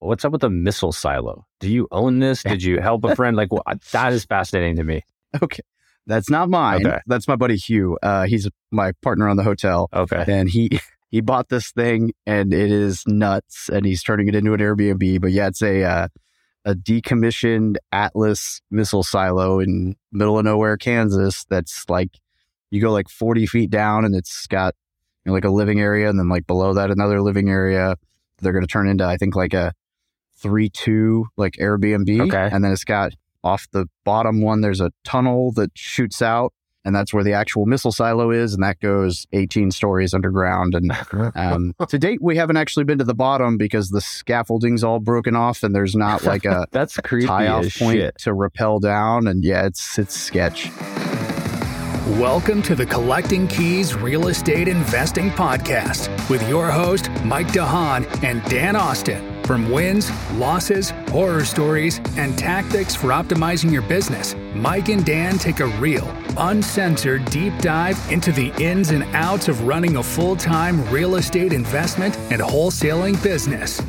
what's up with the missile silo? Do you own this? Did you help a friend? Like, that is fascinating to me. Okay. That's not mine. Okay. That's my buddy Hugh. He's my partner on the hotel. Okay. And he bought this thing and it is nuts and he's turning it into an Airbnb. But yeah, it's a decommissioned Atlas missile silo in middle of nowhere, Kansas. That's like, you go like 40 feet down and it's got like a living area. And then like below that, another living area. They're going to turn into, I think, like a 3-2 like Airbnb. Okay. And then it's got off the bottom one, there's a tunnel that shoots out, and that's where the actual missile silo is, and that goes 18 stories underground. And to date, we haven't actually been to the bottom because the scaffolding's all broken off, and there's not like a that's creepy tie-off as point shit. to rappel down. And yeah, it's sketch. Welcome to the Collecting Keys Real Estate Investing Podcast with your host, Mike DeHaan and Dan Austin. From wins, losses, horror stories, and tactics for optimizing your business, Mike and Dan take a real, uncensored deep dive into the ins and outs of running a full-time real estate investment and wholesaling business.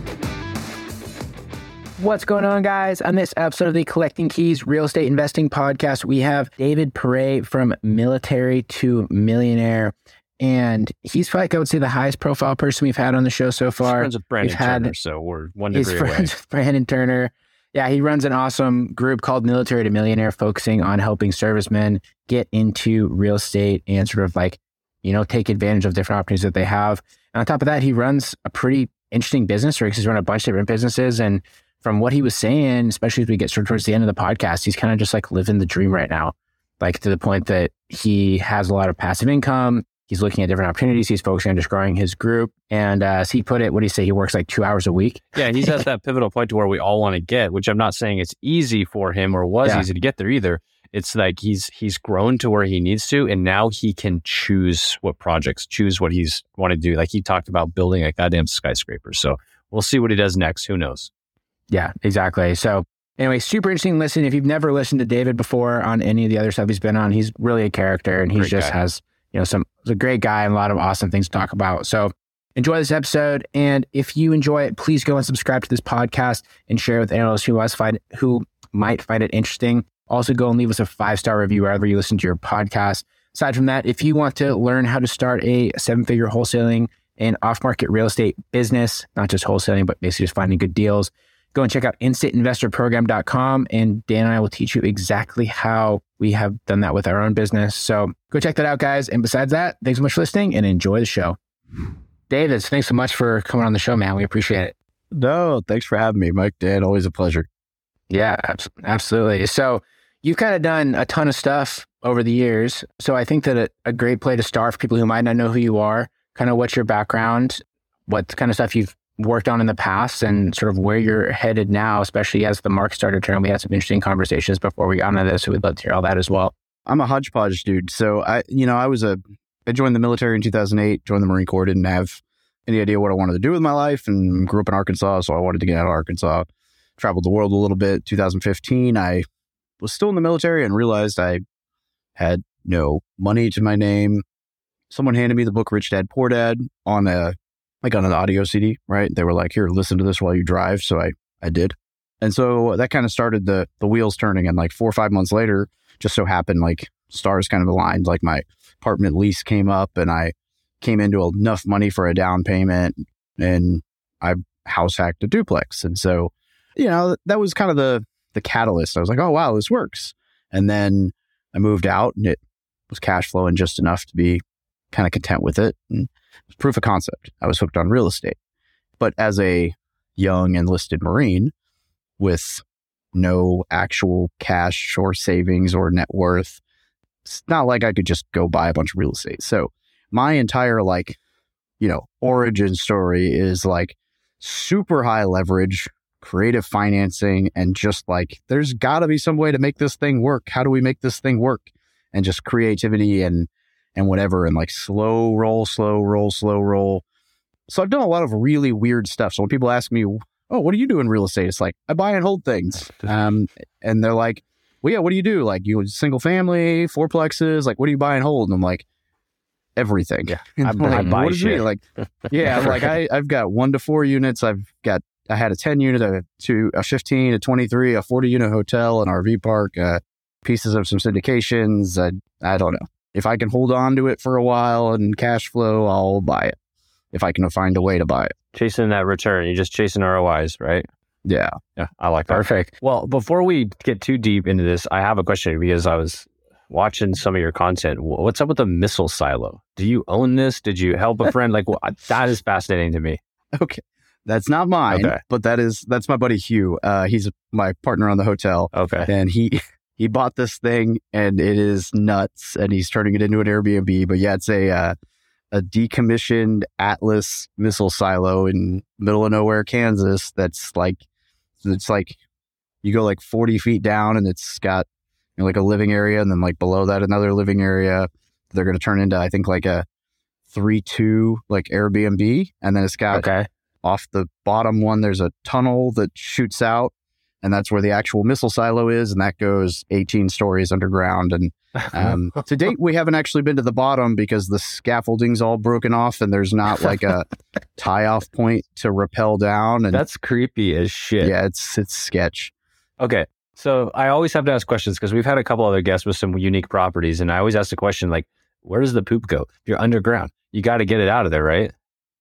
What's going on, guys? On this episode of the Collecting Keys Real Estate Investing Podcast, we have David Pere from Military to Millionaire. And he's probably, I would say, the highest profile person we've had on the show so far. He's friends with Brandon Turner, so we're one degree away. He's friends with Brandon Turner. Yeah, he runs an awesome group called Military to Millionaire, focusing on helping servicemen get into real estate and sort of like, take advantage of different opportunities that they have. And on top of that, he runs a pretty interesting business, or he's run a bunch of different businesses. And from what he was saying, especially as we get sort of towards the end of the podcast, he's kind of just like living the dream right now, like to the point that he has a lot of passive income. He's looking at different opportunities. He's focusing on just growing his group. And as he put it, what do you say? He works like 2 hours a week. Yeah, he's at that pivotal point to where we all want to get, which I'm not saying it's easy for him or was easy to get there either. It's like he's grown to where he needs to, and now he can choose what projects, choose what he's want to do. Like he talked about building a goddamn skyscraper. So we'll see what he does next. Who knows? Yeah, exactly. So anyway, super interesting listen. If you've never listened to David before on any of the other stuff he's been on, he's really a character, and he's has he's a great guy and a lot of awesome things to talk about. So enjoy this episode. And if you enjoy it, please go and subscribe to this podcast and share it with anyone else who might find it interesting. Also go and leave us a 5-star review wherever you listen to your podcast. Aside from that, if you want to learn how to start a 7-figure wholesaling and off-market real estate business, not just wholesaling, but basically just finding good deals, go and check out instantinvestorprogram.com, and Dan and I will teach you exactly how we have done that with our own business. So go check that out, guys. And besides that, thanks so much for listening and enjoy the show. David, thanks so much for coming on the show, man. We appreciate it. No, thanks for having me, Mike. Dan, always a pleasure. Yeah, absolutely. So you've kind of done a ton of stuff over the years. So I think that a great place to start for people who might not know who you are, kind of what's your background, what kind of stuff you've worked on in the past, and sort of where you're headed now, especially as the market started to turn. We had some interesting conversations before we got into this, so we'd love to hear all that as well. I'm a hodgepodge dude. So I joined the military in 2008, joined the Marine Corps, didn't have any idea what I wanted to do with my life, and grew up in Arkansas, so I wanted to get out of Arkansas. Traveled the world a little bit. 2015, I was still in the military and realized I had no money to my name. Someone handed me the book Rich Dad Poor Dad on an audio CD, right? They were like, here, listen to this while you drive. So I did. And so that kind of started the wheels turning. And like 4 or 5 months later, just so happened, like stars kind of aligned. Like my apartment lease came up and I came into enough money for a down payment, and I house hacked a duplex. And so, that was kind of the catalyst. I was like, oh, wow, this works. And then I moved out and it was cash flowing just enough to be kind of content with it. And it was proof of concept. I was hooked on real estate. But as a young enlisted Marine with no actual cash or savings or net worth, it's not like I could just go buy a bunch of real estate. So my entire origin story is like super high leverage, creative financing, and just like, there's got to be some way to make this thing work. How do we make this thing work? And just creativity and whatever, and like slow roll. So I've done a lot of really weird stuff. So when people ask me, oh, what do you do in real estate? It's like, I buy and hold things. And they're like, well, yeah, what do you do? Like, you single family, fourplexes, like, what do you buy and hold? And I'm like, everything. Yeah, I buy what shit. Like, yeah, like I've got 1 to 4 units. I've got I had a 10 unit, a 15, a 23, a 40 unit hotel, an RV park, pieces of some syndications. I don't know. If I can hold on to it for a while and cash flow, I'll buy it. If I can find a way to buy it. Chasing that return. You're just chasing ROIs, right? Yeah. Yeah. I like that. Perfect. Well, before we get too deep into this, I have a question because I was watching some of your content. What's up with the missile silo? Do you own this? Did you help a friend? Like, that is fascinating to me. Okay. That's not mine, but that's my buddy Hugh. He's my partner on the hotel. Okay. And he bought this thing and it is nuts and he's turning it into an Airbnb. But yeah, it's a decommissioned Atlas missile silo in middle of nowhere, Kansas. It's like you go like 40 feet down and it's got like a living area, and then like below that another living area. They're going to turn into, I think, like a 3-2 like Airbnb, and then it's got off the bottom one there's a tunnel that shoots out, and that's where the actual missile silo is, and that goes 18 stories underground. And to date we haven't actually been to the bottom because the scaffolding's all broken off and there's not like a tie off point to rappel down. And that's creepy as shit. Yeah, it's sketch. Okay. So I always have to ask questions because we've had a couple other guests with some unique properties, and I always ask the question, like, where does the poop go? If you're underground, you got to get it out of there, right?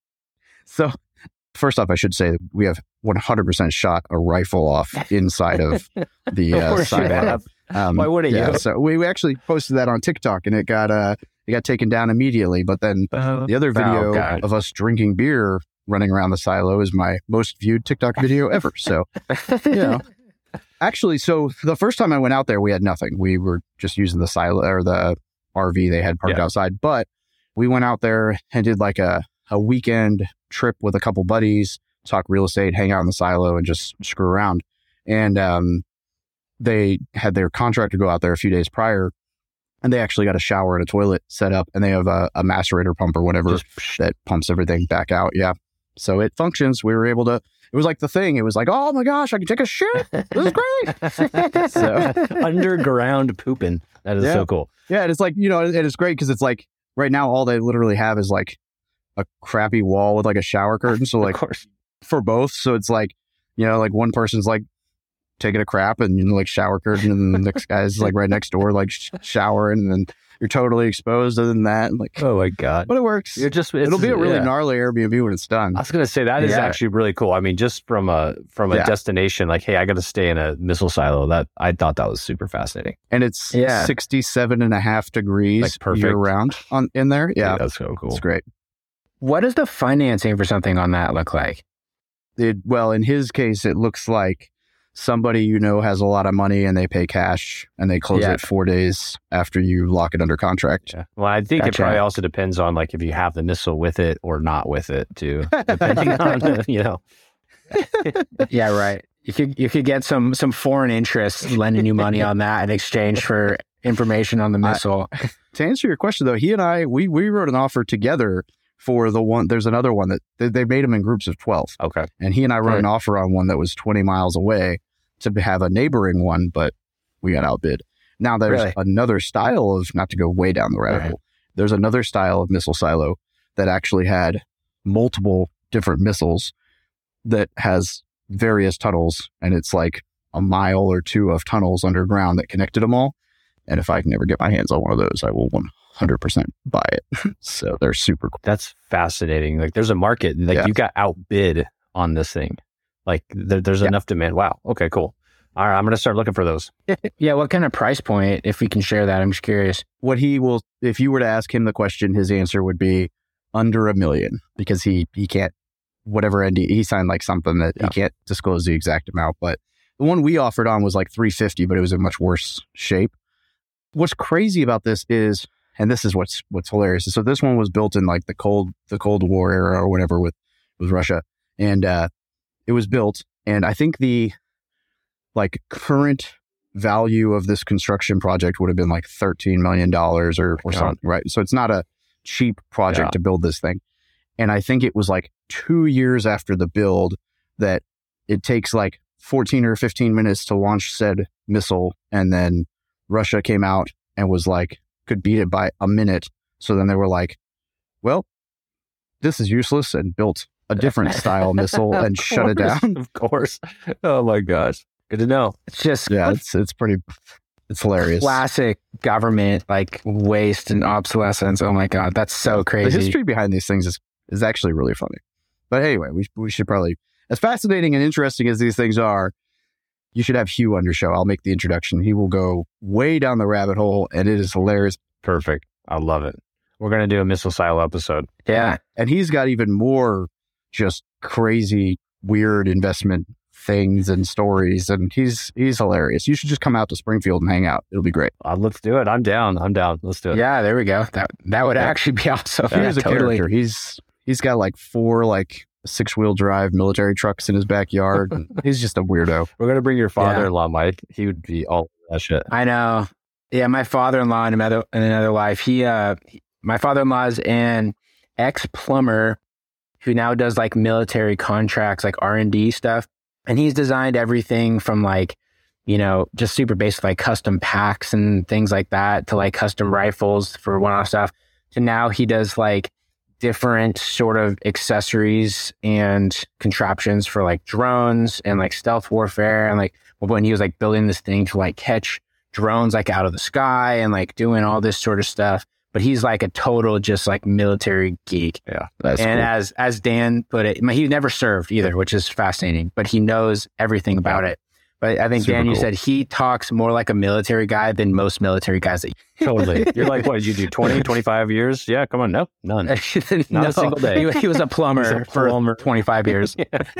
So first off, I should say we have 100% shot a rifle off inside of the silo. Why wouldn't you? So we actually posted that on TikTok, and it got taken down immediately. But then the other video of us drinking beer running around the silo is my most viewed TikTok video ever. So, you know. Actually, so the first time I went out there, we had nothing. We were just using the silo or the RV they had parked outside. But we went out there and did like a weekend trip with a couple buddies, talk real estate, hang out in the silo, and just screw around. And they had their contractor go out there a few days prior, and they actually got a shower and a toilet set up, and they have a macerator pump or whatever that pumps everything back out. Yeah. So it functions. We were able to. It was like the thing. It was like, oh my gosh, I can take a shit. This is great. So, underground pooping. That is so cool. Yeah, and it's like, you know, and it's great because it's like right now all they literally have is like a crappy wall with like a shower curtain. So like for both. So it's like, you know, like one person's like taking a crap and, you know, like shower curtain, and the next guy's like right next door, like showering, and then you're totally exposed other than that. And like, oh my God. But it works. It'll be a really gnarly Airbnb when it's done. I was going to say that is actually really cool. I mean, just from a destination, like, hey, I got to stay in a missile silo. That I thought that was super fascinating. And it's 67.5 degrees like perfect year round in there. Yeah. Dude, that's so cool. It's great. What does the financing for something on that look like? Well, in his case, it looks like somebody you know has a lot of money and they pay cash and they close it 4 days after you lock it under contract. Yeah. Well, I think it probably also depends on like if you have the missile with it or not with it too, depending on, you know. Yeah, right. You could get some foreign interests lending you money on that in exchange for information on the missile. To answer your question though, he and I, we wrote an offer together for the one. There's another one that they made them in groups of 12. Okay. And he and I wrote an offer on one that was 20 miles away to have a neighboring one, but we got outbid. Now there's another style of, not to go way down the rabbit hole, there's another style of missile silo that actually had multiple different missiles that has various tunnels, and it's like a mile or two of tunnels underground that connected them all. And if I can ever get my hands on one of those, I will 100% buy it. So they're super cool. That's fascinating. Like there's a market, like you got outbid on this thing. Like there's enough demand. Wow. Okay, cool. All right. I'm going to start looking for those. Yeah. What kind of price point, if we can share that? I'm just curious. What he will, if you were to ask him the question, his answer would be under $1 million, because he can't, whatever NDA, he signed like something that he can't disclose the exact amount. But the one we offered on was like 350, but it was in much worse shape. What's crazy about this is, and this is what's hilarious. So this one was built in like the Cold War era or whatever with Russia. And it was built. And I think the like current value of this construction project would have been like $13 million or something, right? So it's not a cheap project to build this thing. And I think it was like 2 years after the build that it takes like 14 or 15 minutes to launch said missile. And then Russia came out and was like, could beat it by a minute. So then they were like, well, this is useless, and built a different style missile and shut it down. Of course. Oh my gosh. Good to know. It's just it's hilarious. Classic government like waste and obsolescence. Oh my God, that's so crazy. The history behind these things is actually really funny. But anyway, we should probably, as fascinating and interesting as these things are, you should have Hugh on your show. I'll make the introduction. He will go way down the rabbit hole, and it is hilarious. Perfect. I love it. We're going to do a missile silo episode. Yeah. And he's got even more just crazy, weird investment things and stories, and he's hilarious. You should just come out to Springfield and hang out. It'll be great. Let's do it. I'm down. Let's do it. Yeah, there we go. That would actually be awesome. Here's a character. He's got like 4 6-wheel drive military trucks in his backyard. He's just a weirdo. We're gonna bring your father-in-law, Mike. He would be all that shit. I know. Yeah, my father-in-law in another life. My father-in-law is an ex-plumber who now does like military contracts, like R&D stuff. And he's designed everything from like, just super basic, like custom packs and things like that, to like custom rifles for one-off stuff, to now he does like different sort of accessories and contraptions for like drones and like stealth warfare. And like when he was like building this thing to like catch drones like out of the sky and like doing all this sort of stuff. But he's like a total just like military geek. Yeah. That's cool. As Dan put it, he never served either, which is fascinating, but he knows everything about it. But I think, Dan, you said he talks more like a military guy than most military guys. Totally. You're like, what did you do? 20, 25 years? Yeah, come on. No, none. Not a single day. He was a plumber for 25 years.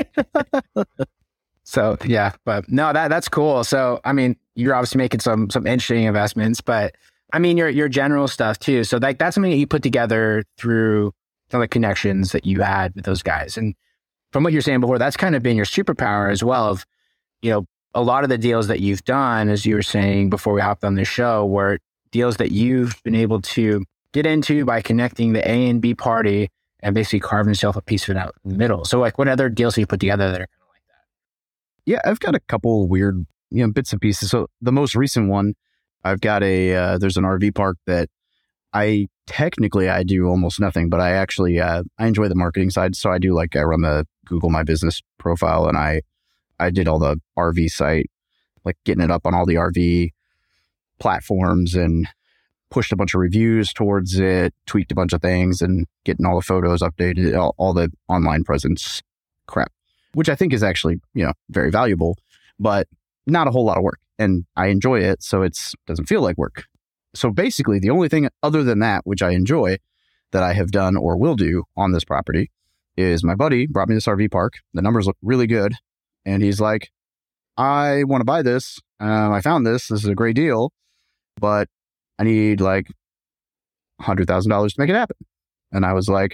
So, yeah, but no, that's cool. So, I mean, you're obviously making some interesting investments, but I mean, your general stuff too. So like that's something that you put together through some of the connections that you had with those guys. And from what you're saying before, that's kind of been your superpower as well of, a lot of the deals that you've done, as you were saying before we hopped on the show, were deals that you've been able to get into by connecting the A and B party and basically carving yourself a piece of it out in the middle. So like what other deals have you put together that are kind of like that? Yeah, I've got a couple weird, bits and pieces. So the most recent one, I've got there's an RV park that I do almost nothing, but I actually, I enjoy the marketing side. So I run the Google My Business profile, and I did all the RV site, like getting it up on all the RV platforms, and pushed a bunch of reviews towards it, tweaked a bunch of things, and getting all the photos updated, all the online presence crap, which I think is actually, very valuable, but not a whole lot of work. And I enjoy it, so it doesn't feel like work. So basically, the only thing other than that, which I enjoy, that I have done or will do on this property, is my buddy brought me this RV park. The numbers look really good. And he's like, I want to buy this. I found this. This is a great deal, but I need like $100,000 to make it happen. And I was like,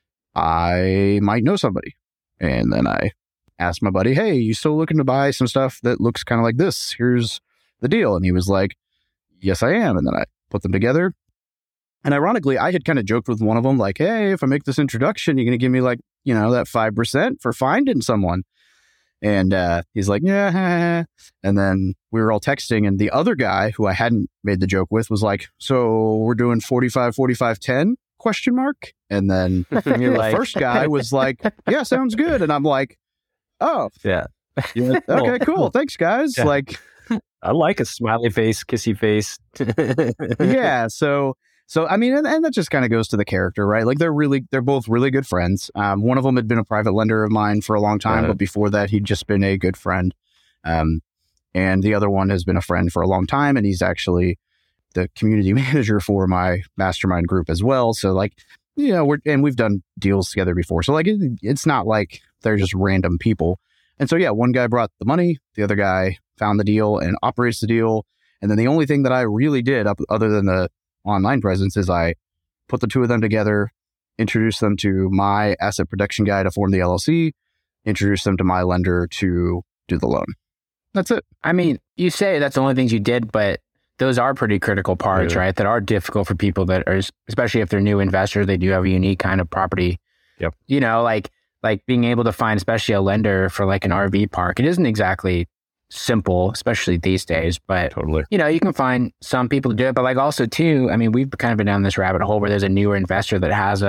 I might know somebody. And then I asked my buddy, hey, you still looking to buy some stuff that looks kind of like this? Here's the deal. And he was like, yes, I am. And then I put them together. And ironically, I had kind of joked with one of them, like, hey, if I make this introduction, you're going to give me like, that 5% for finding someone. And he's like, yeah. And then we were all texting, and the other guy who I hadn't made the joke with was like, so we're doing 45, 45, 10 ? And then the first guy was like, yeah, sounds good. And I'm like, oh, yeah. Okay, cool. Thanks, guys. Yeah. Like, I like a smiley face, kissy face. Yeah. So, I mean, and that just kind of goes to the character, right? Like they're both really good friends. One of them had been a private lender of mine for a long time, but before that, he'd just been a good friend. And the other one has been a friend for a long time, and he's actually the community manager for my mastermind group as well. So like, we've done deals together before. So like, it's not like they're just random people. And so, yeah, one guy brought the money, the other guy found the deal and operates the deal. And then the only thing that I really did other than the online presence is I put the two of them together, introduced them to my asset protection guy to form the LLC, introduced them to my lender to do the loan. That's it. I mean, you say that's the only things you did, but those are pretty critical parts, right? That are difficult for people that are, especially if they're new investors, they do have a unique kind of property. Yep. Like being able to find, especially a lender for like an RV park, it isn't exactly simple, especially these days, but totally, you can find some people to do it, but like also too, I mean, we've kind of been down this rabbit hole where there's a newer investor that has a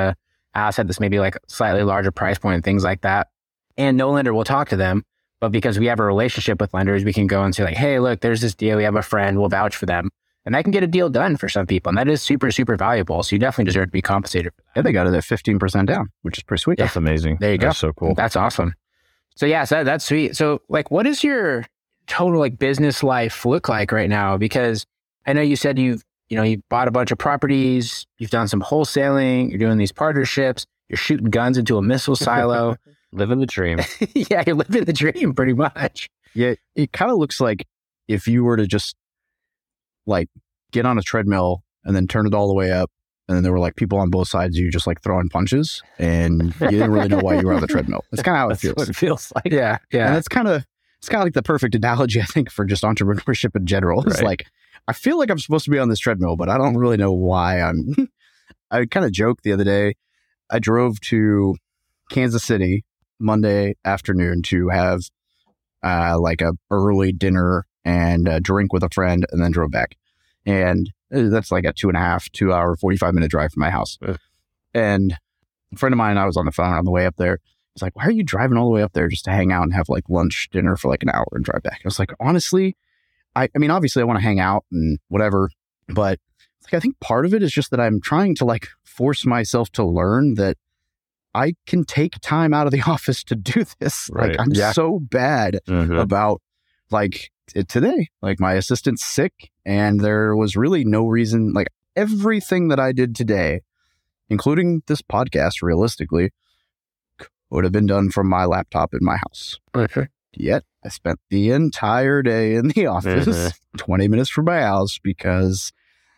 asset that's maybe like slightly larger price point and things like that. And no lender will talk to them. But because we have a relationship with lenders, we can go and say like, hey, look, there's this deal. We have a friend. We'll vouch for them. And that can get a deal done for some people. And that is super, super valuable. So you definitely deserve to be compensated for that. Yeah, they got it at 15% down, which is pretty sweet. That's amazing. There you go. That's so cool. That's awesome. So yeah, so that's sweet. So like, what does your total like business life look like right now? Because I know you said you bought a bunch of properties, you've done some wholesaling, you're doing these partnerships, you're shooting guns into a missile silo. Living the dream. Yeah, you're living the dream pretty much. Yeah, it kind of looks like if you were to just like get on a treadmill and then turn it all the way up, and then there were like people on both sides of you just like throwing punches, and you didn't really know why you were on the treadmill. That's kind of how it feels. What it feels like. Yeah. And it's kind of like the perfect analogy, I think, for just entrepreneurship in general. It's like, I feel like I'm supposed to be on this treadmill, but I don't really know why I'm. I kind of joked the other day. I drove to Kansas City Monday afternoon to have like a early dinner and a drink with a friend, and then drove back. And that's like a 2 hour, 45-minute drive from my house. And a friend of mine, I was on the phone on the way up there. He's like, why are you driving all the way up there just to hang out and have like lunch, dinner for like an hour and drive back? I was like, honestly, I mean, obviously I want to hang out and whatever, but like, I think part of it is just that I'm trying to like force myself to learn that I can take time out of the office to do this. Right. Like I'm so bad about like today, like my assistant's sick and there was really no reason, like everything that I did today, including this podcast, realistically, would have been done from my laptop in my house. Okay. Yet I spent the entire day in the office, 20 minutes from my house, because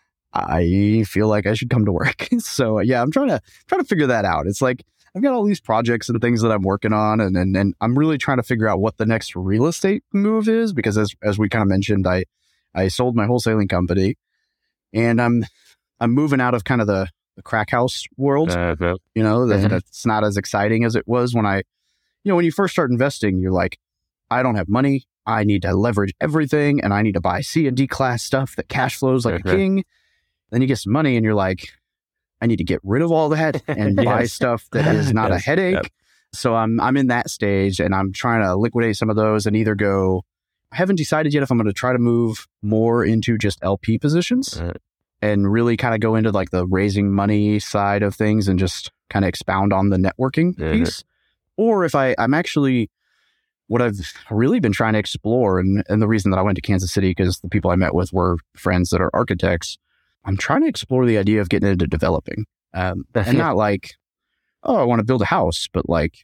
I feel like I should come to work. So yeah, I'm trying to figure that out. It's like I've got all these projects and things that I'm working on, and I'm really trying to figure out what the next real estate move is, because as we kind of mentioned, I sold my wholesaling company, and I'm moving out of kind of the crack house world. That's not as exciting as it was when when you first start investing, you're like, I don't have money. I need to leverage everything, and I need to buy C and D class stuff that cash flows like a king. Then you get some money and you're like, I need to get rid of all that and buy stuff that is not a headache. Yep. So I'm in that stage, and I'm trying to liquidate some of those and either go, I haven't decided yet if I'm going to try to move more into just LP positions and really kind of go into like the raising money side of things and just kind of expound on the networking piece. Or if I'm actually, what I've really been trying to explore, and the reason that I went to Kansas City, because the people I met with were friends that are architects, I'm trying to explore the idea of getting into developing. And not like, oh, I want to build a house, but like,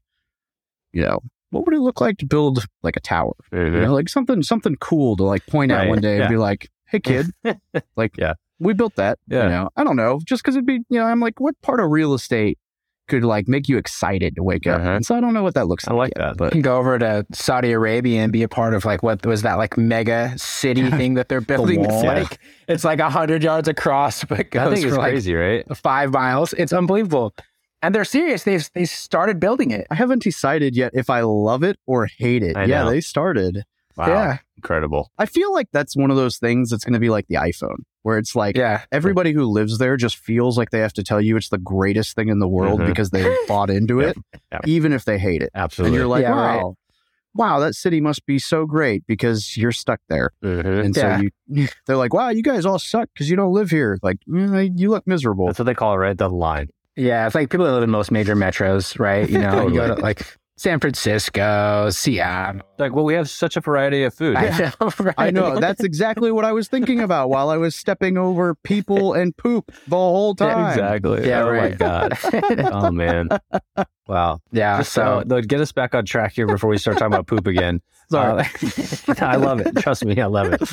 what would it look like to build like a tower? Like something cool to like point out one day and be like, hey kid, like, we built that. I don't know, just because it'd be, I'm like, what part of real estate could like make you excited to wake up? And so I don't know what that looks like. I like that. But you can go over to Saudi Arabia and be a part of like, what was that like mega city thing that they're building? It's like 100 yards across, but goes I think it's for crazy, right? 5 miles. It's unbelievable. And they're serious. They started building it. I haven't decided yet if I love it or hate it. Yeah, they started. Wow. Yeah. Incredible. I feel like that's one of those things that's going to be like the iPhone, where it's like everybody who lives there just feels like they have to tell you it's the greatest thing in the world because they bought into it, even if they hate it. Absolutely. And you're like, wow, that city must be so great because you're stuck there. And so they're like, wow, you guys all suck because you don't live here. Like, you look miserable. That's what they call it, right? The line. Yeah, it's like people that live in most major metros, right? You know, you go to like San Francisco, Seattle. Like, well, we have such a variety of food. I know, right? I know. That's exactly what I was thinking about while I was stepping over people and poop the whole time. Yeah, exactly. Yeah, my God. Oh, man. Wow. Yeah. So get us back on track here before we start talking about poop again. Sorry. I love it. Trust me, I love it.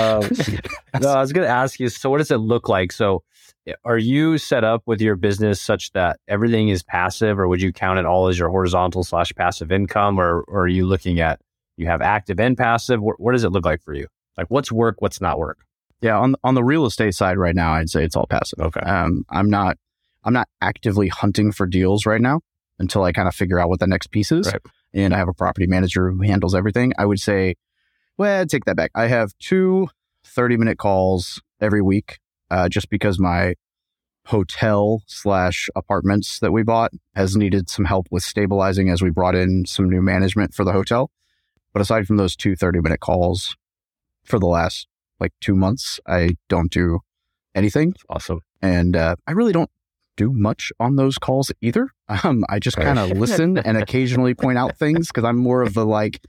No, I was going to ask you, so what does it look like? So are you set up with your business such that everything is passive, or would you count it all as your horizontal/passive income? Or are you looking at, you have active and passive? What does it look like for you? Like what's work, what's not work? Yeah. On the real estate side right now, I'd say it's all passive. Okay. I'm not actively hunting for deals right now until I kind of figure out what the next piece is. Right. And I have a property manager who handles everything. I would say, well, take that back. I have 2 30-minute calls every week, just because my hotel/apartments that we bought has needed some help with stabilizing as we brought in some new management for the hotel. But aside from those 2 30-minute calls for the last 2 months, I don't do anything. Awesome. And I really don't do much on those calls either. I just kind of listen and occasionally point out things because I'm more of the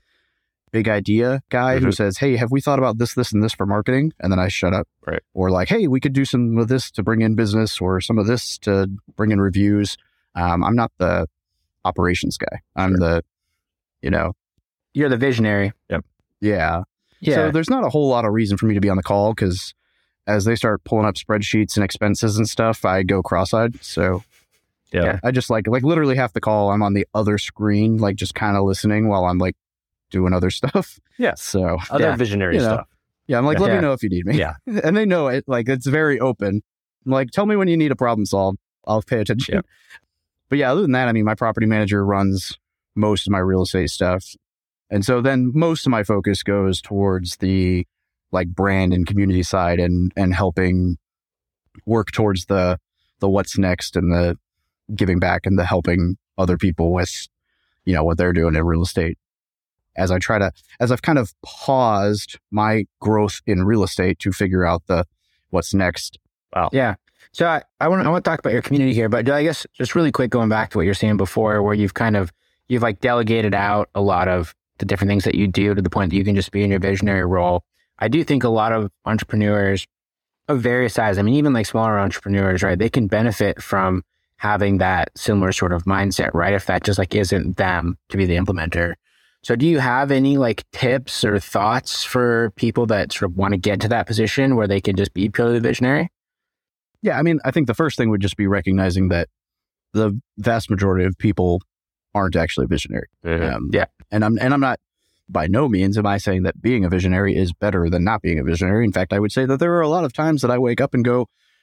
big idea guy who says, hey, have we thought about this, this, and this for marketing? And then I shut up. Right. Or hey, we could do some of this to bring in business or some of this to bring in reviews. I'm not the operations guy. I'm the, You're the visionary. Yep. Yeah. So there's not a whole lot of reason for me to be on the call because as they start pulling up spreadsheets and expenses and stuff, I go cross-eyed. So yeah, I just literally half the call, I'm on the other screen, just kind of listening while I'm doing other stuff. Yeah. So other visionary stuff. Yeah. I'm let me know if you need me. Yeah. And they know it. It's very open. I'm tell me when you need a problem solved. I'll pay attention. Yeah. But yeah, other than that, my property manager runs most of my real estate stuff. And so then most of my focus goes towards the brand and community side and helping work towards the what's next and the giving back and the helping other people with, what they're doing in real estate. As I've kind of paused my growth in real estate to figure out what's next. Wow. Yeah. So I want to talk about your community here, but I guess just really quick going back to what you're saying before, where you've delegated out a lot of the different things that you do to the point that you can just be in your visionary role. I do think a lot of entrepreneurs of various sizes, even smaller entrepreneurs, right? They can benefit from having that similar sort of mindset, right? If that just isn't them to be the implementer. So do you have any tips or thoughts for people that sort of want to get to that position where they can just be purely visionary? Yeah, I think the first thing would just be recognizing that the vast majority of people aren't actually visionary. Yeah. And I'm not, by no means am I saying that being a visionary is better than not being a visionary. In fact, I would say that there are a lot of times that I wake up and go,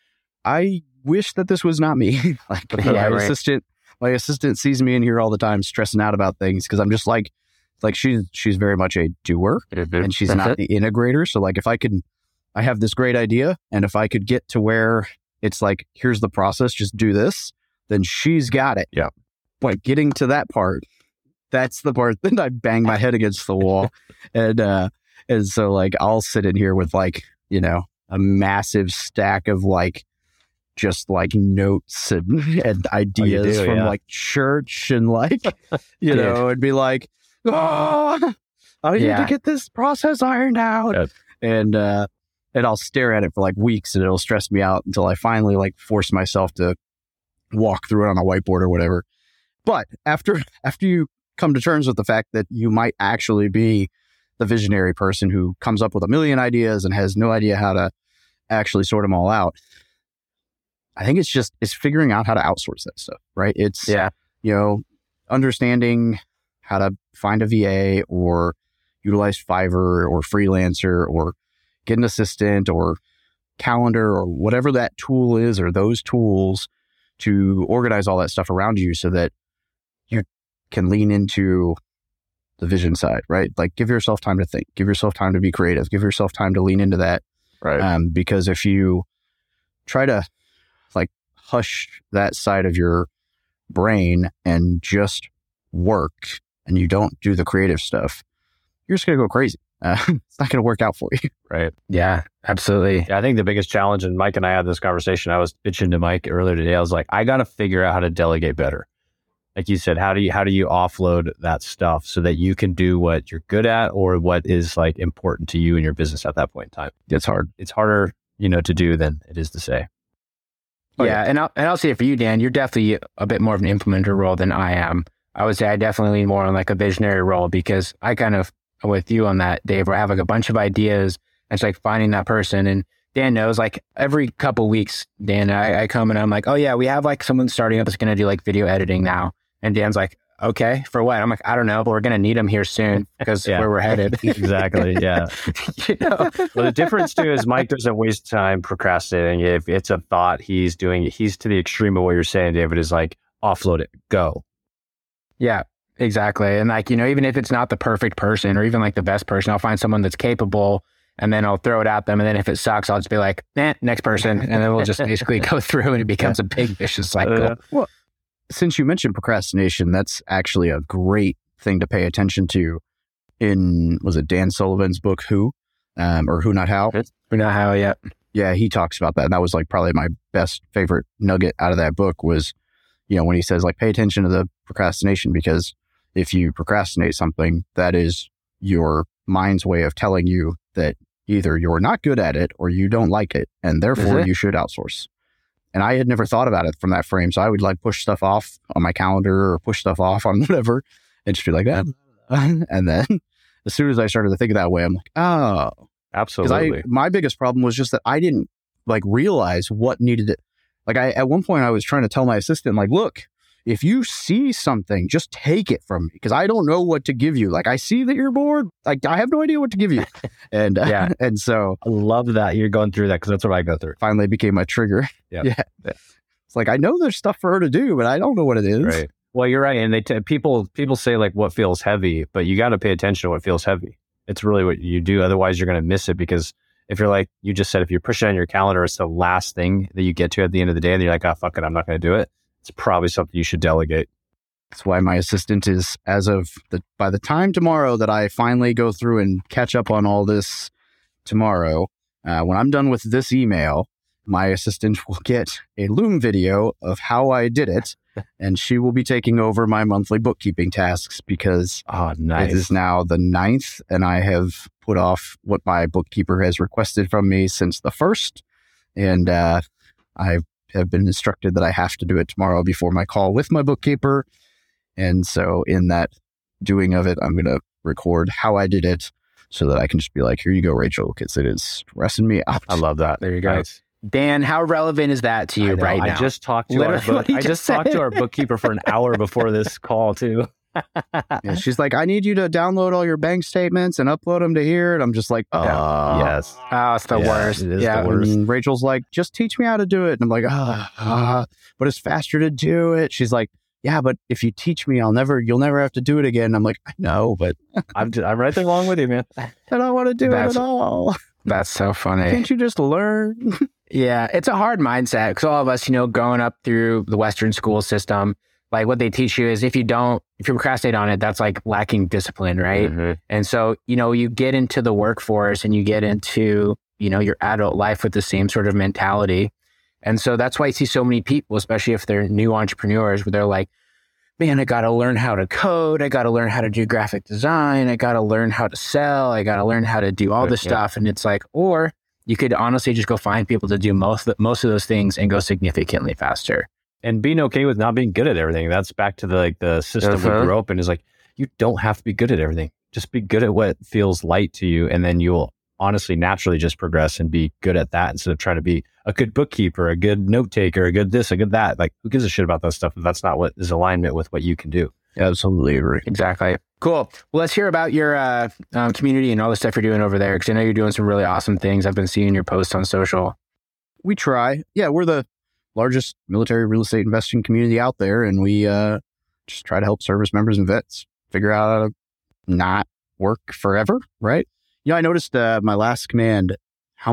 I wish that this was not me. My assistant sees me in here all the time stressing out about things because I'm just she's very much a doer and she's not the integrator. So if I have this great idea and if I could get to where it's here's the process, just do this, then she's got it. Yeah. But getting to that part, that's the part that I bang my head against the wall. and so I'll sit in here with a massive stack of just notes and ideas from church and and be I need to get this process ironed out. Yep. And I'll stare at it for weeks and it'll stress me out until I finally force myself to walk through it on a whiteboard or whatever. But after you come to terms with the fact that you might actually be the visionary person who comes up with a million ideas and has no idea how to actually sort them all out, I think it's figuring out how to outsource that stuff, right? It's, understanding how to find a VA or utilize Fiverr or Freelancer or get an assistant or calendar or whatever that tool is or those tools to organize all that stuff around you so that you can lean into the vision side, right? Give yourself time to think, give yourself time to be creative, give yourself time to lean into that. Right. Because if you try to hush that side of your brain and just work and you don't do the creative stuff, you're just going to go crazy. It's not going to work out for you. Right. Yeah, absolutely. Yeah, I think the biggest challenge, and Mike and I had this conversation, I was pitching to Mike earlier today. I was I got to figure out how to delegate better. Like you said, how do you offload that stuff so that you can do what you're good at or what is important to you in your business at that point in time? It's hard. It's harder, to do than it is to say. Yeah, and I'll say it for you, Dan. You're definitely a bit more of an implementer role than I am. I would say I definitely lean more on a visionary role because I kind of with you on that, Dave, where I have a bunch of ideas and it's finding that person. And Dan knows every couple weeks, Dan, I come and I'm oh yeah, we have someone starting up that's going to do video editing now. And Dan's okay, for what? I'm I don't know, but we're going to need them here soon because where we're headed. Exactly. Yeah. Well, the difference too is Mike doesn't waste time procrastinating. If it's a thought he's doing, he's to the extreme of what you're saying, David, is offload it, go. Yeah, exactly. And even if it's not the perfect person or even the best person, I'll find someone that's capable and then I'll throw it at them. And then if it sucks, I'll just be like, next person. And then we'll just basically go through and it becomes a big vicious cycle. Well, since you mentioned procrastination, that's actually a great thing to pay attention to in, was it Dan Sullivan's book, Who? Or Who Not How? Who Not How, yeah. Yeah, he talks about that. And that was like probably my best favorite nugget out of that book was, when he says like, pay attention to the procrastination, because if you procrastinate something, that is your mind's way of telling you that either you're not good at it or you don't like it, and therefore you should outsource. And I had never thought about it from that frame. So I would like push stuff off on my calendar or push stuff off on whatever and just be like that. And then as soon as I started to think that way, I'm like, oh. Absolutely. My biggest problem was just that I didn't like realize what needed it. Like at one point I was trying to tell my assistant, like, look, if you see something, just take it from me because I don't know what to give you. Like I see that you're bored. Like I have no idea what to give you. And and so I love that you're going through that because that's what I go through. Finally became a trigger. Yeah. It's like, I know there's stuff for her to do, but I don't know what it is. Right. Well, you're right. And people say like what feels heavy, but you got to pay attention to what feels heavy. It's really what you do. Otherwise, you're going to miss it because if you're like, you just said, if you push it on your calendar, it's the last thing that you get to at the end of the day. And you're like, oh, fuck it, I'm not going to do it. It's probably something you should delegate. That's why my assistant is, by the time tomorrow that I finally go through and catch up on all this tomorrow, when I'm done with this email, my assistant will get a Loom video of how I did it. And she will be taking over my monthly bookkeeping tasks because it is now the 9th and I have put off what my bookkeeper has requested from me since the 1st. And I have been instructed that I have to do it tomorrow before my call with my bookkeeper. And so in that doing of it, I'm going to record how I did it so that I can just be like, here you go, Rachel, because it is stressing me out. I love that. There you go. Nice. Dan, how relevant is that to you right now? I just talked to our bookkeeper for an hour before this call too. Yeah, she's like, I need you to download all your bank statements and upload them to here. And I'm just like, yes. Oh, it's the worst. It is the worst. And Rachel's like, just teach me how to do it. And I'm like, but it's faster to do it. She's like, yeah, but if you teach me, you'll never have to do it again. I'm like, I know, but I'm right there along with you, man. I don't want to do it at all. That's so funny. Can't you just learn? Yeah, it's a hard mindset because all of us, growing up through the Western school system, like what they teach you is if you procrastinate on it, that's like lacking discipline, right? Mm-hmm. And so, you get into the workforce and you get into, your adult life with the same sort of mentality. And so that's why you see so many people, especially if they're new entrepreneurs, where they're like, man, I got to learn how to code. I got to learn how to do graphic design. I got to learn how to sell. I got to learn how to do all this stuff. And it's like, or you could honestly just go find people to do most of those things and go significantly faster. And being okay with not being good at everything. That's back to the system we grew up in is like, you don't have to be good at everything. Just be good at what feels light to you. And then you'll honestly naturally just progress and be good at that instead of trying to be a good bookkeeper, a good note taker, a good this, a good that. Like, who gives a shit about that stuff if that's not what is alignment with what you can do? Absolutely agree. Exactly. Cool. Well, let's hear about your community and all the stuff you're doing over there, because I know you're doing some really awesome things. I've been seeing your posts on social. We try. Yeah, we're the largest military real estate investing community out there, and we just try to help service members and vets figure out how to not work forever, right? I noticed my last command, I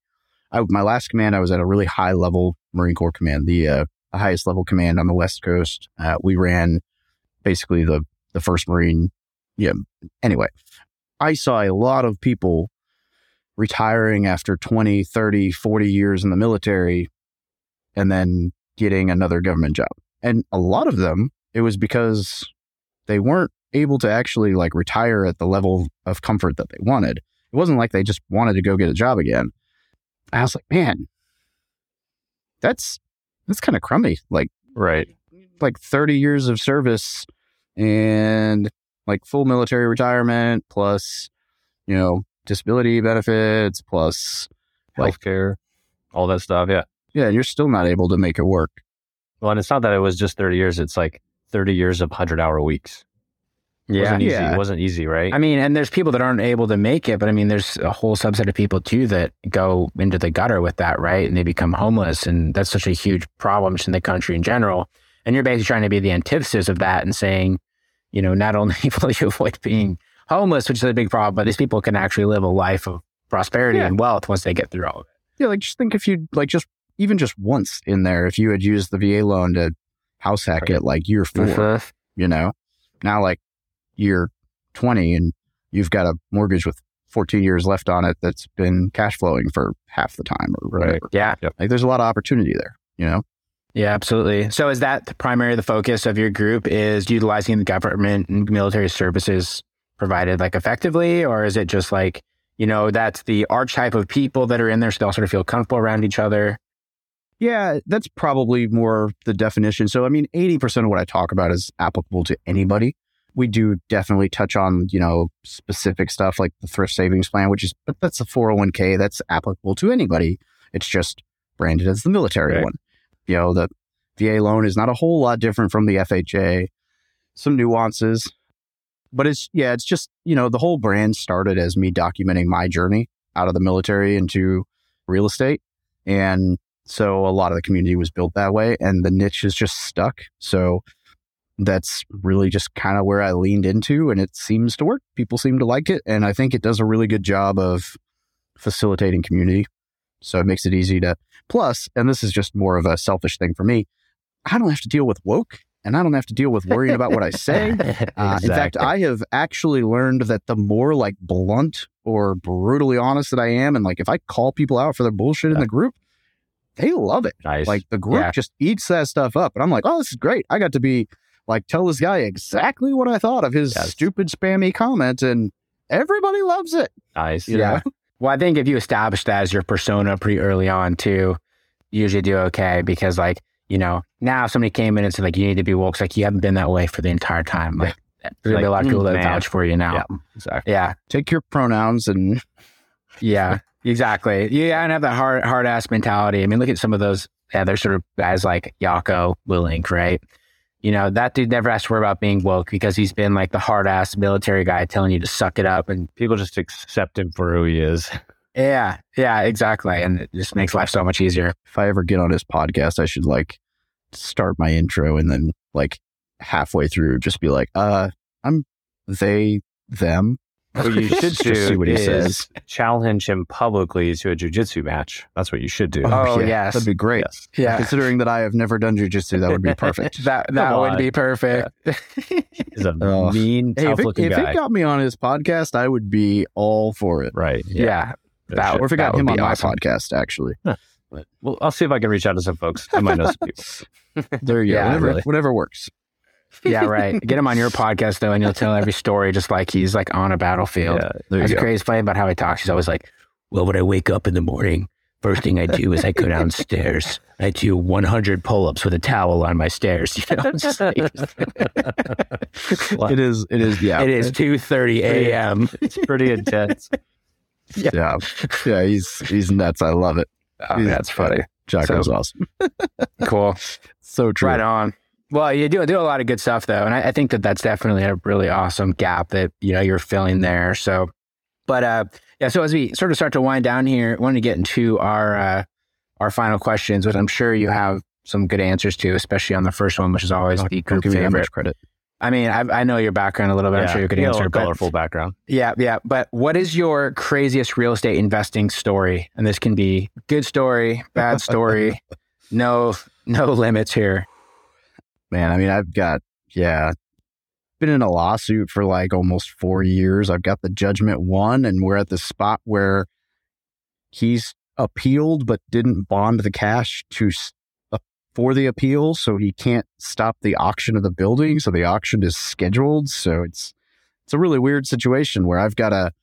was at a really high level Marine Corps command, the highest level command on the West Coast. We ran basically the first Marine. Yeah. Anyway, I saw a lot of people retiring after 20, 30, 40 years in the military and then getting another government job. And a lot of them, it was because they weren't able to actually like retire at the level of comfort that they wanted. It wasn't like they just wanted to go get a job again. I was like, man, that's kind of crummy. Like, right. Like 30 years of service and like full military retirement plus, disability benefits plus healthcare, all that stuff. Yeah. Yeah. And you're still not able to make it work. Well, and it's not that it was just 30 years. It's like 30 years of 100-hour weeks. Yeah. It wasn't easy, right? I mean, and there's people that aren't able to make it, but I mean, there's a whole subset of people too that go into the gutter with that, right? And they become homeless. And that's such a huge problem in the country in general. And you're basically trying to be the antithesis of that and saying, not only will you avoid being homeless, which is a big problem, but these people can actually live a life of prosperity and wealth once they get through all of it. Yeah, like just think if you like even just once in there, if you had used the VA loan to house hack it like year 4, now like year 20 and you've got a mortgage with 14 years left on it that's been cash flowing for half the time or whatever. Yeah. Like there's a lot of opportunity there, Yeah, absolutely. So is that the focus of your group is utilizing the government and military services provided like effectively, or is it just like, that's the archetype of people that are in there so they all sort of feel comfortable around each other? Yeah, that's probably more the definition. So, 80% of what I talk about is applicable to anybody. We do definitely touch on, specific stuff like the thrift savings plan, but that's a 401k. That's applicable to anybody. It's just branded as the military one. The VA loan is not a whole lot different from the FHA. Some nuances, but it's just, the whole brand started as me documenting my journey out of the military into real estate. And so a lot of the community was built that way and the niche is just stuck. So that's really just kind of where I leaned into and it seems to work. People seem to like it. And I think it does a really good job of facilitating community. So it makes it easy to plus, and this is just more of a selfish thing for me, I don't have to deal with woke and I don't have to deal with worrying about what I say. In fact, I have actually learned that the more like blunt or brutally honest that I am, and like if I call people out for their bullshit in the group, they love it. Nice. Like the group just eats that stuff up. And I'm like, oh, this is great. I got to be like, tell this guy exactly what I thought of his stupid spammy comment and everybody loves it. Nice. You know? Well, I think if you establish that as your persona pretty early on too, you usually do okay because like, now if somebody came in and said like, you need to be woke, it's like you haven't been that way for the entire time. Like there's like, a lot of people that vouch for you now. Yeah, exactly. Yeah. Take your pronouns and... Yeah, exactly. You gotta have that hard ass mentality. Look at some of those, they're sort of guys like Jocko Willink, right? That dude never has to worry about being woke because he's been like the hard ass military guy telling you to suck it up and people just accept him for who he is. Yeah, exactly. And it just makes life so much easier. If I ever get on his podcast, I should like start my intro and then like halfway through just be like, I'm they, them. What you should do see what he says. Challenge him publicly to a jiu-jitsu match. That's what you should do. Oh, yes. That'd be great. Yes. Yeah. Considering that I have never done jiu-jitsu, that would be perfect. that would be perfect. He's a mean, tough-looking guy. If he got me on his podcast, I would be all for it. Right. Yeah. Or if he got him on my podcast, actually. Huh. But, well, I'll see if I can reach out to some folks. I might know some people. There you go. Whatever works. Yeah, right. Get him on your podcast though, and you'll tell every story just like he's like on a battlefield. Yeah, That's crazy. Funny about how he talks. He's always like, "Well, when I wake up in the morning, first thing I do is I go downstairs. I do 100 pull-ups with a towel on my stairs." It's like, it is. Yeah, it is 2:30 a.m. It's pretty intense. Yeah. He's nuts. I love it. Oh, that's funny. Jocko's awesome. Cool. So true. Right on. Well, you do a lot of good stuff though. And I think that's definitely a really awesome gap that, you're filling there. So, but, so as we sort of start to wind down here, I want to get into our final questions, which I'm sure you have some good answers to, especially on the first one, which is always the group favorite. Much credit. I know your background a little bit. I'm sure you could answer. A colorful background. Yeah. But what is your craziest real estate investing story? And this can be good story, bad story. No limits here. Man, I've got, been in a lawsuit for like almost 4 years. I've got the judgment won, and we're at the spot where he's appealed but didn't bond the cash for the appeal, so he can't stop the auction of the building. So the auction is scheduled. So it's a really weird situation where I've got a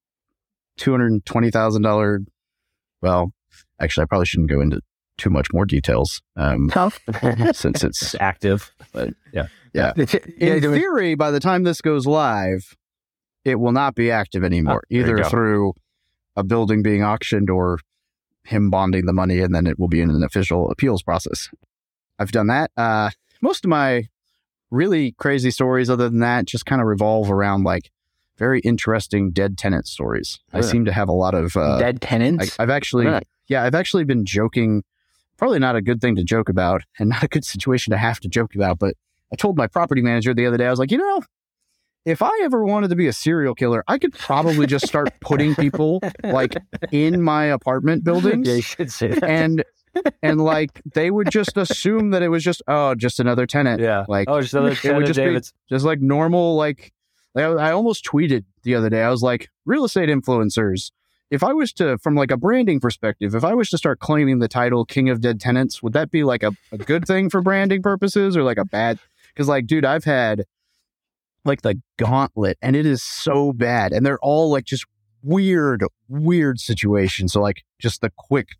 $220,000. Well, actually, I probably shouldn't go into too much more details since it's active. But yeah. In theory, by the time this goes live, it will not be active anymore, either through a building being auctioned or him bonding the money, and then it will be in an official appeals process. I've done that. Most of my really crazy stories other than that just kind of revolve around like very interesting dead tenant stories. Really? I seem to have a lot of dead tenants. I've actually been joking. Probably not a good thing to joke about and not a good situation to have to joke about. But I told my property manager the other day, I was like, if I ever wanted to be a serial killer, I could probably just start putting people like in my apartment buildings. Yeah, you should say that. And like they would just assume that it was just another tenant. Yeah. Like just another tenant. It would just be just like normal. Like I almost tweeted the other day. I was like, real estate influencers. If I was to, from like a branding perspective, if I was to start claiming the title King of Dead Tenants, would that be like a good thing for branding purposes or like a bad? Because like, dude, I've had like the gauntlet and it is so bad. And they're all like just weird situations. So like just the quick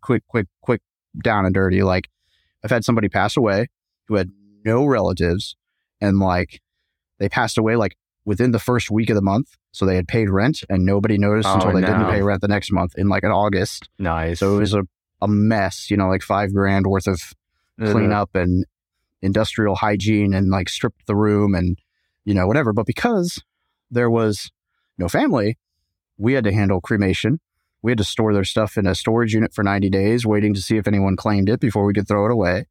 down and dirty. Like I've had somebody pass away who had no relatives and like they passed away like within the first week of the month. So they had paid rent and nobody noticed until they didn't pay rent the next month in like in August. Nice. So it was a mess, like $5,000 worth of cleanup and industrial hygiene and like stripped the room and, whatever. But because there was no family, we had to handle cremation. We had to store their stuff in a storage unit for 90 days, waiting to see if anyone claimed it before we could throw it away.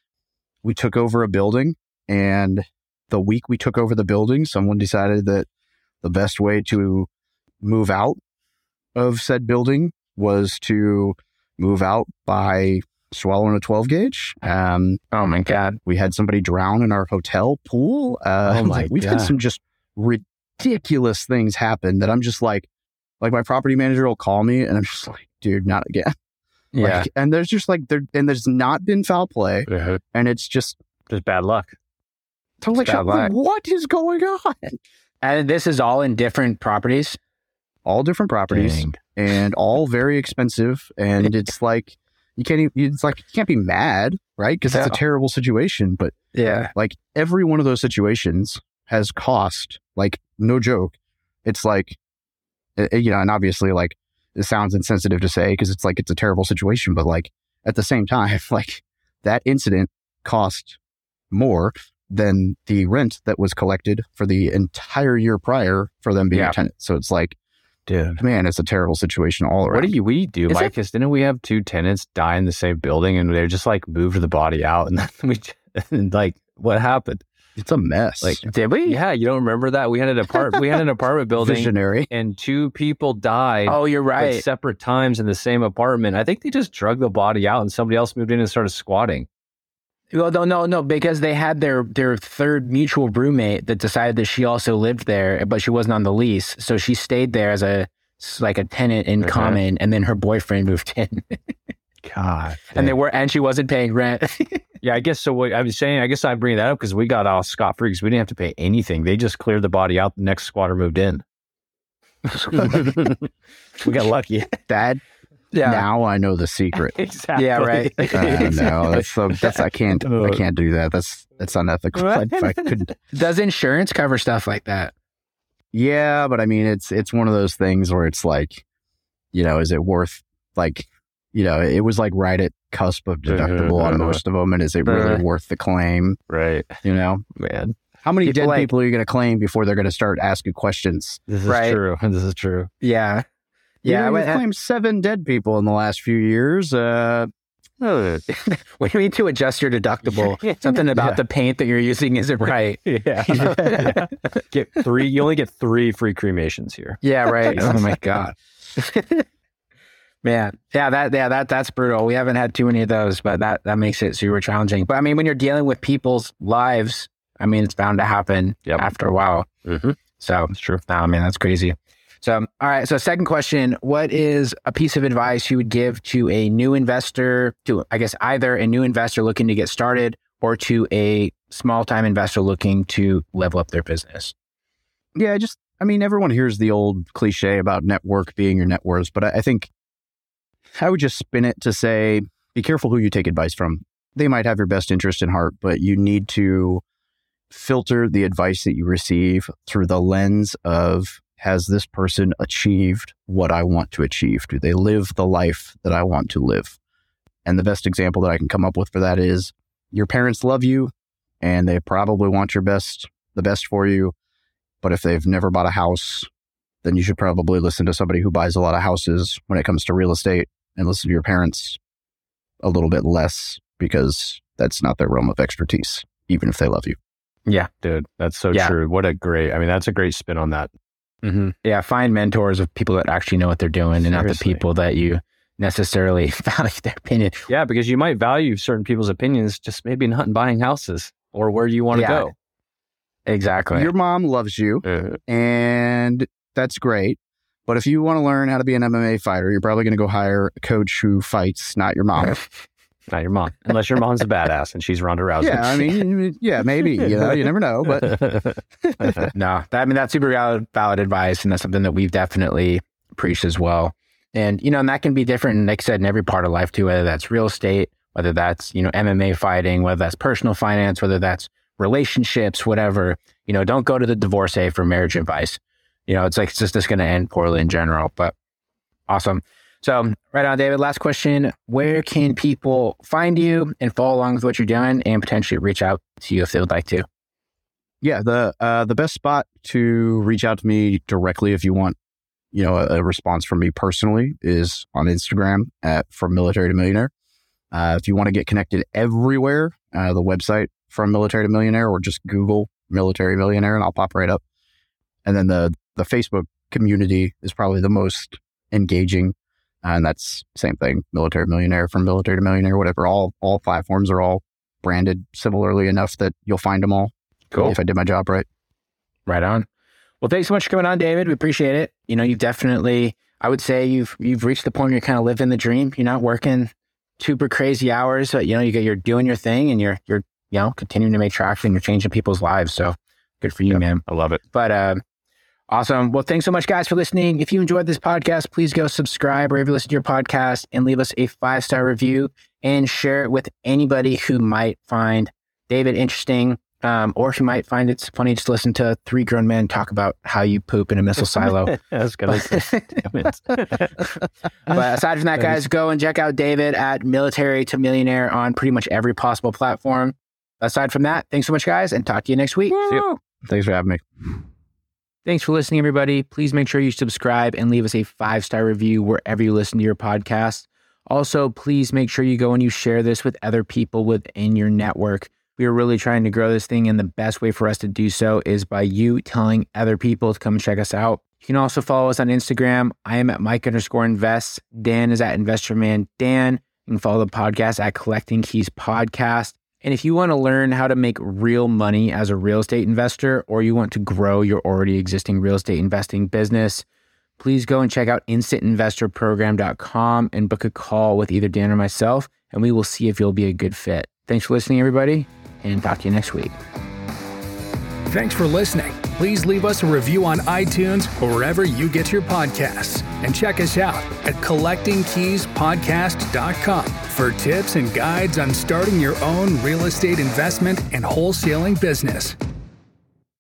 We took over a building, and the week we took over the building, someone decided that the best way to move out of said building was to move out by swallowing a 12 gauge. Oh my God. We had somebody drown in our hotel pool. We've had some just ridiculous things happen that I'm just like my property manager will call me and I'm just like, dude, not again. Yeah. Like, and there's just like, there's not been foul play and it's just bad luck. I'm like, what is going on? And this is all in different properties? All different properties. Dang. And all very expensive. And it's like, you can't be mad, right? Because it's a terrible situation. But like every one of those situations has cost, like no joke. It's like, and obviously like it sounds insensitive to say because it's like, it's a terrible situation. But like at the same time, like that incident cost more than the rent that was collected for the entire year prior for them being a tenant. So it's like, dude, man, it's a terrible situation all around. What did we do, Mike? Because didn't we have 2 tenants die in the same building and they just like moved the body out and then like what happened? It's a mess. Like, did we? Yeah, you don't remember that? We had an apartment building. Visionary. And 2 people died. Oh, you're right. At separate times in the same apartment. I think they just drug the body out and somebody else moved in and started squatting. Well, no, because they had their third mutual roommate that decided that she also lived there, but she wasn't on the lease. So she stayed there as a tenant in common, and then her boyfriend moved in. God. And she wasn't paying rent. Yeah, I guess so. What I was saying, I guess I bring that up because we got off scot-free because we didn't have to pay anything. They just cleared the body out. The next squatter moved in. We got lucky. Dad. Yeah. Now I know the secret. Exactly. Yeah, right. No, that's I can't do that. That's unethical. I couldn't. Does insurance cover stuff like that? Yeah, but I mean, it's one of those things where it's like, is it worth like, it was like right at cusp of deductible on most of them, and is it really worth the claim? Right. Man. How many dead people are you going to claim before they're going to start asking questions? This is true. This is true. Yeah. Yeah, we've claimed 7 dead people in the last few years. What do you mean to adjust your deductible? Something about the paint that you're using isn't right. Yeah. Get 3. You only get 3 free cremations here. Yeah, right. Oh my God. Man. Yeah, that's brutal. We haven't had too many of those, but that makes it super challenging. But I mean, when you're dealing with people's lives, I mean, it's bound to happen after a while. Mm-hmm. So it's true. Oh man, that's crazy. So, all right. So second question, what is a piece of advice you would give to a new investor, to, I guess, either a new investor looking to get started or to a small time investor looking to level up their business? Yeah, everyone hears the old cliche about network being your net worth, but I think I would just spin it to say, be careful who you take advice from. They might have your best interest in heart, but you need to filter the advice that you receive through the lens of, has this person achieved what I want to achieve? Do they live the life that I want to live? And the best example that I can come up with for that is your parents love you and they probably want the best for you. But if they've never bought a house, then you should probably listen to somebody who buys a lot of houses when it comes to real estate and listen to your parents a little bit less because that's not their realm of expertise, even if they love you. Yeah. Dude, that's so true. That's a great spin on that. Mm-hmm. Yeah. Find mentors of people that actually know what they're doing and not the people that you necessarily value their opinion. Yeah, because you might value certain people's opinions, just maybe not in buying houses or where you want to go. Exactly. Your mom loves you, and that's great. But if you want to learn how to be an MMA fighter, you're probably going to go hire a coach who fights, not your mom. Not your mom, unless your mom's a badass and she's Ronda Rousey. Yeah, I mean, maybe. You never know. But no, that's super valid advice, and that's something that we've definitely preached as well. And and that can be different, like I said, in every part of life too. Whether that's real estate, whether that's MMA fighting, whether that's personal finance, whether that's relationships, whatever. Don't go to the divorcee for marriage advice. It's just going to end poorly in general. But awesome. So right on, David, last question. Where can people find you and follow along with what you're doing and potentially reach out to you if they would like to? Yeah, the best spot to reach out to me directly if you want, a response from me personally is on Instagram at From Military to Millionaire. If you want to get connected everywhere, the website From Military to Millionaire, or just Google Military Millionaire and I'll pop right up. And then the Facebook community is probably the most engaging. And that's same thing, Military Millionaire, From Military to Millionaire, whatever. All platforms are all branded similarly enough that you'll find them all. Cool. If I did my job right. Right on. Well, thanks so much for coming on, David. We appreciate it. You've definitely, I would say you've reached the point where you're kind of living the dream. You're not working super crazy hours, but you're doing your thing and you're continuing to make traction. You're changing people's lives. So good for you, man. I love it. But awesome. Well, thanks so much, guys, for listening. If you enjoyed this podcast, please go subscribe wherever you listen to your podcast and leave us a 5-star review and share it with anybody who might find David interesting, or who might find it's funny just to listen to 3 grown men talk about how you poop in a missile silo. I was going to say. But aside from that, guys, go and check out David at Military to Millionaire on pretty much every possible platform. Aside from that, thanks so much, guys, and talk to you next week. See you. Thanks for having me. Thanks for listening, everybody. Please make sure you subscribe and leave us a 5-star review wherever you listen to your podcast. Also, please make sure you go and you share this with other people within your network. We are really trying to grow this thing, and the best way for us to do so is by you telling other people to come check us out. You can also follow us on Instagram. I am at Mike_Invest. Dan is at InvestorMan Dan. You can follow the podcast at Collecting Keys Podcast. And if you want to learn how to make real money as a real estate investor, or you want to grow your already existing real estate investing business, please go and check out InstantInvestorProgram.com and book a call with either Dan or myself, and we will see if you'll be a good fit. Thanks for listening, everybody, and talk to you next week. Thanks for listening. Please leave us a review on iTunes or wherever you get your podcasts. And check us out at CollectingKeysPodcast.com for tips and guides on starting your own real estate investment and wholesaling business.